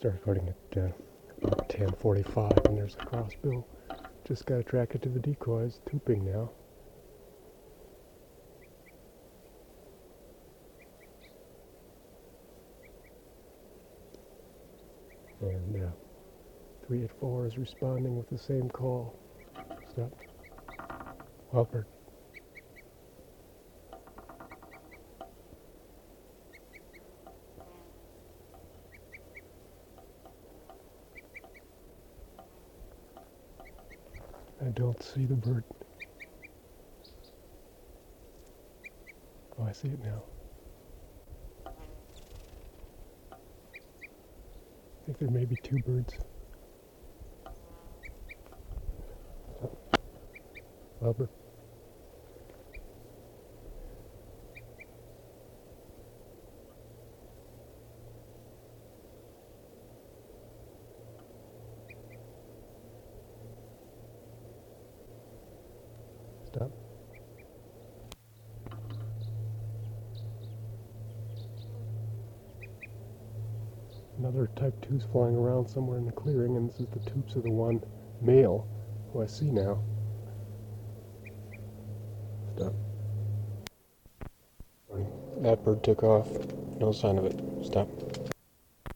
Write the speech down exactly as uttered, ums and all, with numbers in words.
Start recording at uh, about ten forty-five, and there's a crossbill. Just got attracted to the decoys, tooping now. And uh, three eighty-four is responding with the same call. Stop. Wildbird. I don't see the bird. Oh, I see it now. I think there may be two birds. Wildbird. Stop. Another type two is flying around somewhere in the clearing, and this is the toops of the one male who I see now. Stop. That bird took off. No sign of it. Stop.